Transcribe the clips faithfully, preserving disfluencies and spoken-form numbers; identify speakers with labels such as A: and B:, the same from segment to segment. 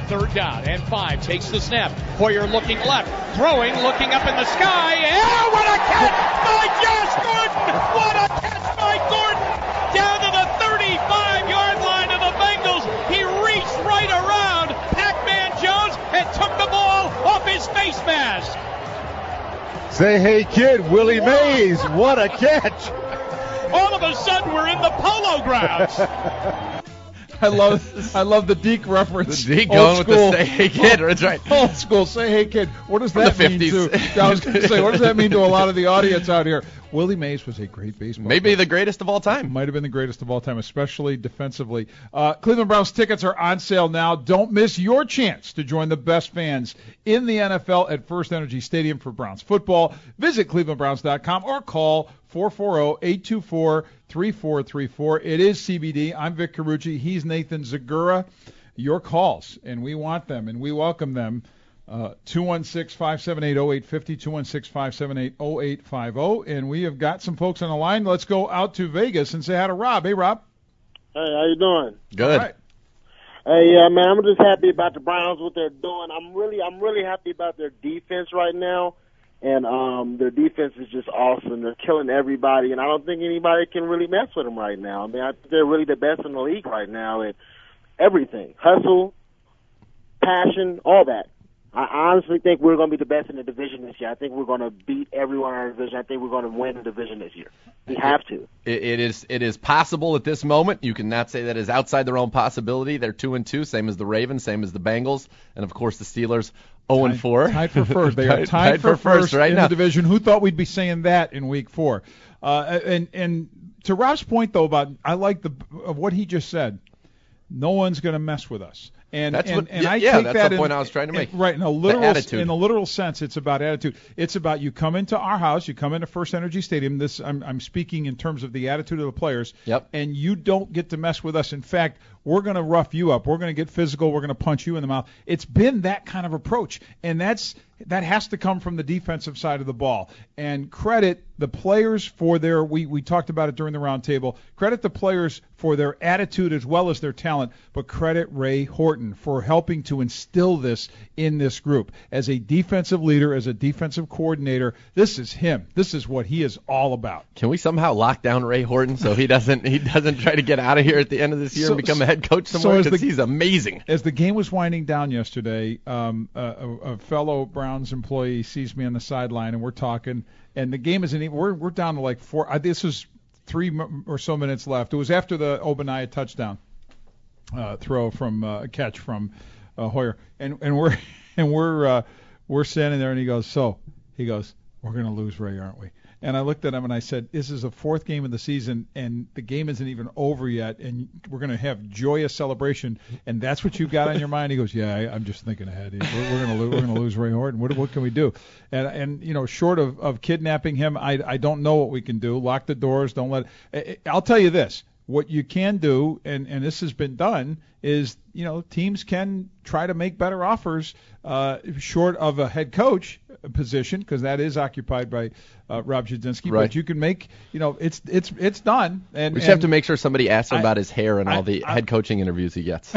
A: third down and five. Takes the snap. Hoyer looking left. Throwing, looking up in the sky. And what a catch by Josh Gordon! What a catch by Gordon! Down to the thirty-five-yard line of the Bengals. He reached right around Pac-Man Jones and took the ball off his face mask.
B: Say hey kid, Willie Mays, what a catch!
A: All of a sudden we're in the Polo Grounds.
C: I love I love the Deke reference.
D: The Deke going with the say hey kid,
C: old,
D: that's right.
C: Old school, say hey kid. What does
D: From
C: that
D: the
C: mean
D: fifties.
C: to I was gonna say, what does that mean to a lot of the audience out here? Willie Mays was a great baseball
D: Maybe
C: player.
D: the greatest of all time.
C: Might have been the greatest of all time, especially defensively. Uh, Cleveland Browns tickets are on sale now. Don't miss your chance to join the best fans in the N F L at First Energy Stadium for Browns football. Visit cleveland browns dot com or call four four zero, eight two four, three four three four. It is C B D. I'm Vic Carucci. He's Nathan Zagura. Your calls, and we want them, and we welcome them. Uh, two one six, five seven eight, zero eight five zero, two one six, five seven eight, zero eight five zero. And we have got some folks on the line. Let's go out to Vegas and say hi to Rob. Hey, Rob.
E: Hey, how you doing?
D: Good.
C: All right.
E: Hey, yeah, man, I'm just happy about the Browns, what they're doing. I'm really, I'm really happy about their defense right now, and um, their defense is just awesome. They're killing everybody, and I don't think anybody can really mess with them right now. I mean, I think they're really the best in the league right now at everything: hustle, passion, all that. I honestly think we're going to be the best in the division this year. I think we're going to beat everyone in our division. I think we're going to win the division this year. We have to.
D: It, it is it is possible at this moment. You cannot say that is outside the realm possibility. They're two and two, same as the Ravens, same as the Bengals, and of course the Steelers zero and four.
C: Tied for first. They are tied,
D: tied
C: for,
D: for first
C: first
D: right
C: in
D: now.
C: the division. Who thought we'd be saying that in week four? Uh, and and to Rob's point though about I like the of what he just said. No one's going to mess with us. And
D: That's
C: and,
D: what-
C: and
D: yeah,
C: I
D: yeah,
C: take
D: that's
C: that
D: the
C: in,
D: point I was trying to make.
C: in- right in a literal
D: attitude.
C: in a literal sense, it's about attitude. It's about you come into our house, you come into First Energy Stadium. This I'm I'm speaking in terms of the attitude of the players.
D: Yep.
C: And you don't get to mess with us. In fact, we're going to rough you up. We're going to get physical. We're going to punch you in the mouth. It's been that kind of approach, and that's that has to come from the defensive side of the ball. And credit the players for their we we talked about it during the roundtable. Credit the players for their attitude as well as their talent, but credit Ray Horton for helping to instill this in this group. As a defensive leader, as a defensive coordinator, this is him. This is what he is all about.
D: Can we somehow lock down Ray Horton so he doesn't he doesn't try to get out of here at the end of this year
C: So-
D: and become a head coach somewhere?
C: as
D: Because
C: the-
D: he's amazing.
C: As the game was winding down yesterday, um, a, a, a fellow Browns employee sees me on the sideline, and we're talking, and the game isn't even, we're, we're down to like four, I, this was three m- or so minutes left. It was after the Obaniah touchdown uh, throw from uh, catch from uh, Hoyer, and and we're and we're uh, we're standing there, and he goes, so he goes, we're going to lose, Ray, aren't we? And I looked at him and I said, this is the fourth game of the season, and the game isn't even over yet, and we're going to have joyous celebration, and that's what you've got on your mind? He goes, yeah, I, I'm just thinking ahead. We're, we're going to lose. We're going to lose Ray Horton. What, what can we do? And and you know, short of, of kidnapping him, I I don't know what we can do. Lock the doors. Don't let. I, I'll tell you this. What you can do, and, and this has been done, is, you know, teams can try to make better offers uh, short of a head coach position, because that is occupied by uh, Rob Jasinski.
D: Right.
C: But you can make, you know, it's it's it's done. And
D: We just
C: and,
D: have to make sure somebody asks him
C: I-
D: about his hair and
C: I-
D: all the
C: I-
D: head coaching interviews he gets.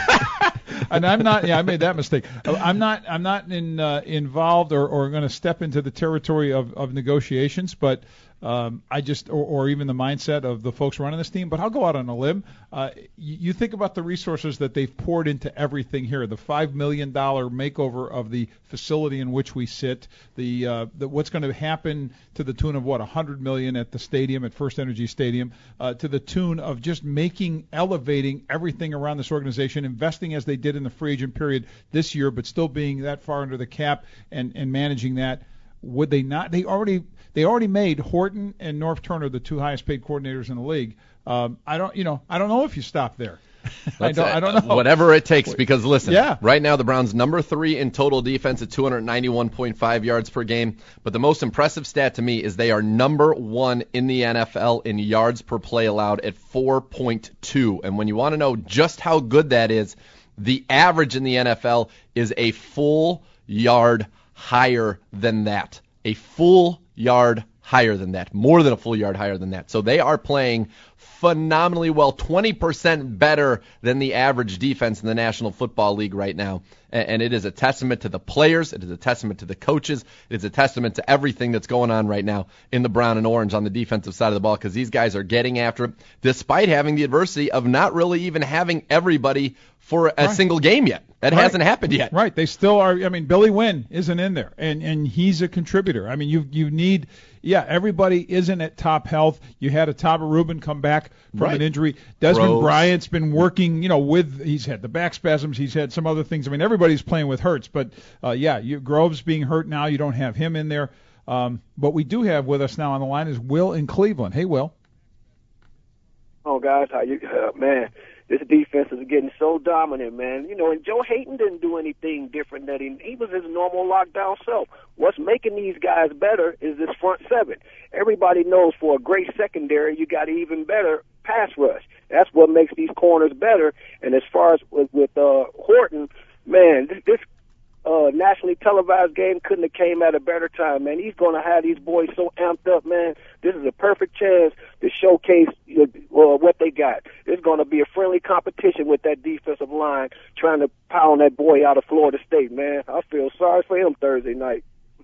C: and I'm not. Yeah, I made that mistake. I'm not. I'm not in uh, involved or, or going to step into the territory of, of negotiations. But um, I just, or, or even the mindset of the folks running this team. But I'll go out on a limb. Uh, you, you think about the resources that they've poured into everything here. The five million dollar makeover of the facility in which we sit. The, uh, the what's going to happen to the tune of what, one hundred million at the stadium, at First Energy Stadium, uh, to the tune of just making, elevating everything around this organization, investing as they did in the free agent period this year, but still being that far under the cap and, and managing that. Would they not? They already they already made Horton and Norv Turner the two highest paid coordinators in the league. Um, I don't, you know, I don't know if you stop there. I don't, I don't know.
D: Whatever it takes, because listen,
C: Yeah.
D: right now the Browns number three in total defense at two ninety-one point five yards per game. But the most impressive stat to me is they are number one in the N F L in yards per play allowed at four point two. And when you want to know just how good that is, the average in the N F L is a full yard higher than that. A full yard higher than that, more than a full yard higher than that. So they are playing phenomenally well, twenty percent better than the average defense in the National Football League right now. And it is a testament to the players. It is a testament to the coaches. It is a testament to everything that's going on right now in the brown and orange on the defensive side of the ball, because these guys are getting after it despite having the adversity of not really even having everybody for a
C: right.
D: single game yet. That
C: right.
D: hasn't happened yet.
C: Right. They still are. I mean, Billy Wynn isn't in there, and, and he's a contributor. I mean, you you need, yeah, everybody isn't at top health. You had a Taba Rubin come back from
D: right.
C: an injury. Desmond
D: Rose.
C: Bryant's been working, you know, with, he's had the back spasms. He's had some other things. I mean, everybody's playing with Hurts, but, uh, yeah, you, Groves being hurt now. You don't have him in there. Um, but we do have with us now on the line is Will in Cleveland. Hey, Will.
F: Oh, guys, how you, uh, man. This defense is getting so dominant, man. You know, and Joe Hayden didn't do anything different. That he, he was his normal lockdown self. What's making these guys better is this front seven. Everybody knows for a great secondary, you got an even better pass rush. That's what makes these corners better. And as far as with, with uh, Horton, man, this, this uh, nationally televised game couldn't have came at a better time, man. He's going to have these boys so amped up, man. This is a perfect chance to showcase uh, what they got. It's going to be a friendly competition with that defensive line trying to pound that boy out of Florida State, man. I feel sorry for him Thursday night.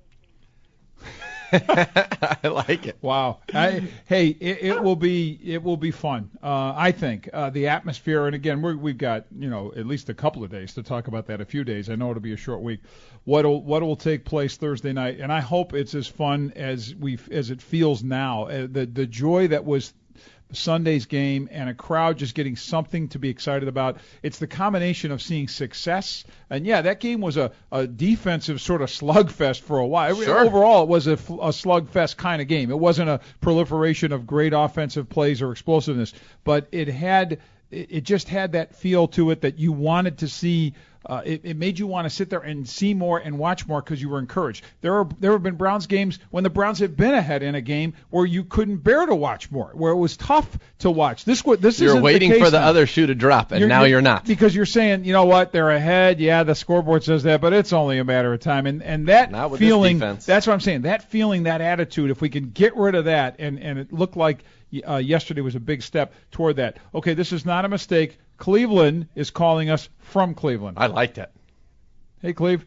D: I like it.
C: Wow. I, hey, it, it will be it will be fun. Uh, I think uh, the atmosphere, and again, we're, we've got you know at least a couple of days to talk about that. A few days. I know it'll be a short week. What will what will take place Thursday night, and I hope it's as fun as we as it feels now. Uh, the the joy that was Sunday's game and a crowd just getting something to be excited about. It's the combination of seeing success, and yeah, that game was a, a defensive sort of slugfest for a while.
D: Sure.
C: Overall, it was a, a slugfest kind of game. It wasn't a proliferation of great offensive plays or explosiveness, but it had it just had that feel to it that you wanted to see. Uh, it, it made you want to sit there and see more and watch more because you were encouraged. There are there have been Browns games when the Browns have been ahead in a game where you couldn't bear to watch more, where it was tough to watch. This this
D: you're
C: isn't
D: waiting
C: the case
D: for the
C: now.
D: other shoe to drop, and
C: you're,
D: now
C: you're,
D: you're not,
C: because you're saying, you know what, they're ahead. Yeah, the scoreboard says that, but it's only a matter of time. And and that
D: not with
C: feeling,
D: this defense.
C: That's what I'm saying. That feeling, that attitude. If we can get rid of that, and and it looked like uh, yesterday was a big step toward that. Okay, this is not a mistake. Cleveland is calling us from Cleveland.
D: I liked it.
C: Hey, Cleve.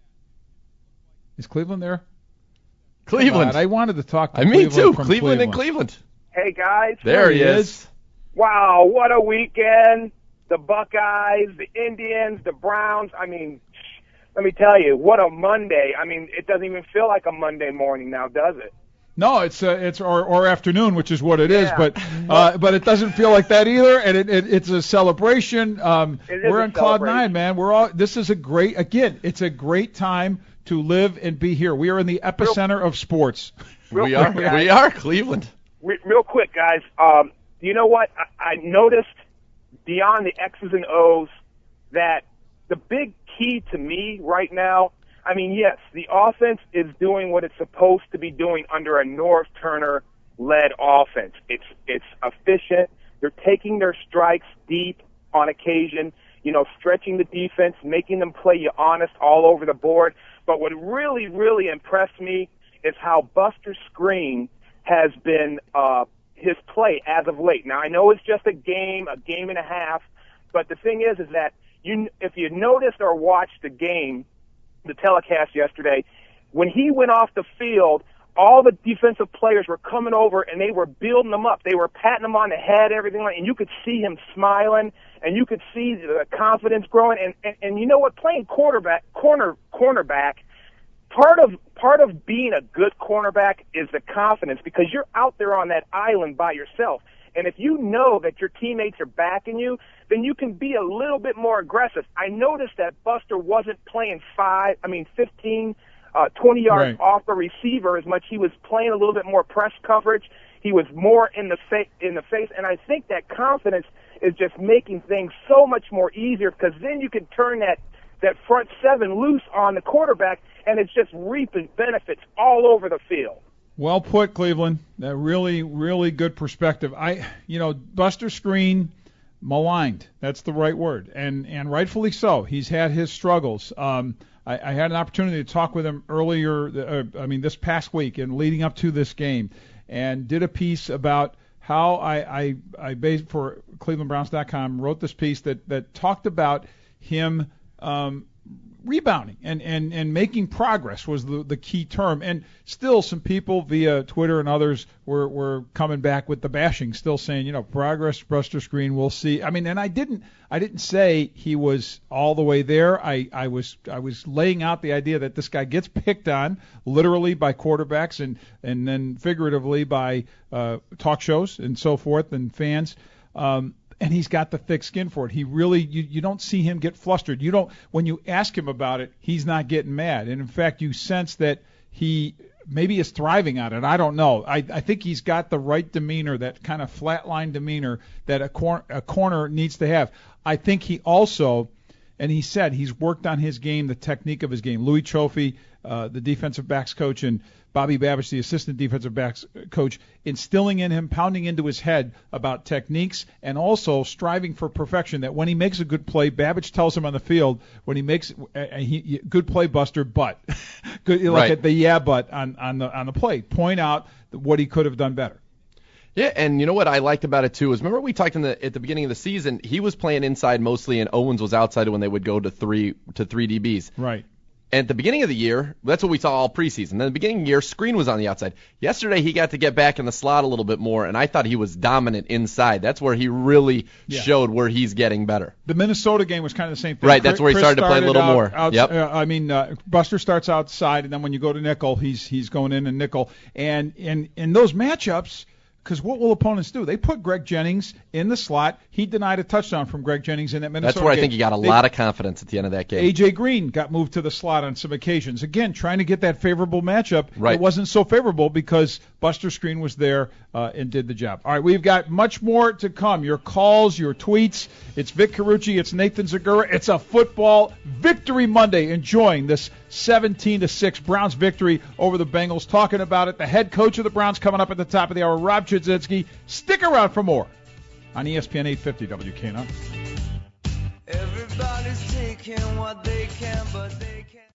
C: Is Cleveland there?
D: Cleveland.
C: I wanted to talk to
D: I mean,
C: Cleveland
D: too.
C: from
D: Cleveland,
C: Cleveland
D: and Cleveland.
F: Hey, guys.
D: There,
C: There
D: he
C: he
D: is.
C: is.
F: Wow, what a weekend. The Buckeyes, the Indians, the Browns. I mean, let me tell you, what a Monday. I mean, it doesn't even feel like a Monday morning now, does it?
C: No, it's uh, it's or, or afternoon, which is what it is,
F: Yeah.
C: but uh, but it doesn't feel like that either, and it, it it's a celebration. Um,
F: It is
C: we're
F: a
C: on cloud
F: celebration.
C: nine, man. We're all. This is a great. Again, it's a great time to live and be here. We are in the epicenter of sports.
F: Real
D: we are.
F: quick, guys.
D: We are Cleveland.
F: Re- Real quick, guys. Um, you know what? I, I noticed beyond the X's and O's that the big key to me right now, I mean, yes, the offense is doing what it's supposed to be doing under a North Turner-led offense. It's it's efficient. They're taking their strikes deep on occasion, you know, stretching the defense, making them play you honest all over the board. But what really, really impressed me is how Buster Skrine has been uh, his play as of late. Now, I know it's just a game, a game and a half, but the thing is, is that you, if you noticed or watched the game, the telecast yesterday, when he went off the field, all the defensive players were coming over and they were building him up. They were patting him on the head, everything like, and you could see him smiling, and you could see the confidence growing. And, and, and you know what? Playing quarterback, corner, cornerback, part of part of being a good cornerback is the confidence, because you're out there on that island by yourself. And if you know that your teammates are backing you, then you can be a little bit more aggressive. I noticed that Buster wasn't playing five, I mean, fifteen, uh, twenty yards
C: Right.
F: off the receiver as much. He was playing a little bit more press coverage. He was more in the fa- in the face. And I think that confidence is just making things so much more easier, because then you can turn that, that front seven loose on the quarterback, and it's just reaping benefits all over the field.
C: Well put, Cleveland. That really, really good perspective. I, you know, Buster Skrine, maligned. That's the right word, and and rightfully so. He's had his struggles. Um, I, I had an opportunity to talk with him earlier. Uh, I mean, this past week and leading up to this game, and did a piece about how I I, I based for Cleveland Browns dot com wrote this piece that that talked about him. Um, Rebounding and, and, and making progress was the, the key term. And still some people via Twitter and others were, were coming back with the bashing, still saying, you know, progress, Buster Skrine, we'll see. I mean, and I didn't I didn't say he was all the way there. I, I was I was laying out the idea that this guy gets picked on literally by quarterbacks and, and then figuratively by uh, talk shows and so forth and fans. Um, And he's got the thick skin for it. He really, you, you don't see him get flustered. You don't, when you ask him about it, he's not getting mad. And in fact, you sense that he maybe is thriving on it. I don't know. I, I think he's got the right demeanor, that kind of flatline demeanor that a, cor- a corner needs to have. I think he also, and he said he's worked on his game, the technique of his game. Louis Trophy, uh, the defensive backs coach, and Bobby Babbage, the assistant defensive backs coach, instilling in him, pounding into his head about techniques and also striving for perfection, that when he makes a good play, Babbage tells him on the field, when he makes a, he, good play, Buster, but good, like
D: right.
C: at the yeah but on, on the on the play, point out what he could have done better.
D: Yeah, and you know what I liked about it too is, remember we talked in the at the beginning of the season, he was playing inside mostly and Owens was outside when they would go to three to three D Bs.
C: Right.
D: And at the beginning of the year, that's what we saw all preseason. Then at the beginning of the year, Skrine was on the outside. Yesterday, he got to get back in the slot a little bit more, and I thought he was dominant inside. That's where he really
C: yeah.
D: showed where he's getting better.
C: The Minnesota game was kind of the same thing.
D: Right, that's where he
C: Chris
D: started, started to play a little
C: out,
D: more.
C: Out,
D: yep.
C: Uh, I mean, uh, Buster starts outside, and then when you go to nickel, he's he's going in and nickel. And in in those matchups, because what will opponents do? They put Greg Jennings in the slot. He denied a touchdown from Greg Jennings in that Minnesota
D: That's where
C: game.
D: I think he got a
C: they,
D: lot of confidence at the end of that game.
C: A J Green got moved to the slot on some occasions. Again, trying to get that favorable matchup.
D: Right.
C: It wasn't so favorable because Buster Skrine was there uh, and did the job. All right, we've got much more to come. Your calls, your tweets. It's Vic Carucci. It's Nathan Zagura. It's a football victory Monday. Enjoying this seventeen to six Browns victory over the Bengals. Talking about it. The head coach of the Browns coming up at the top of the hour, Rob Chudzinski. Stick around for more on E S P N eight fifty W K N R.
G: Everybody's taking what they can, but they can't.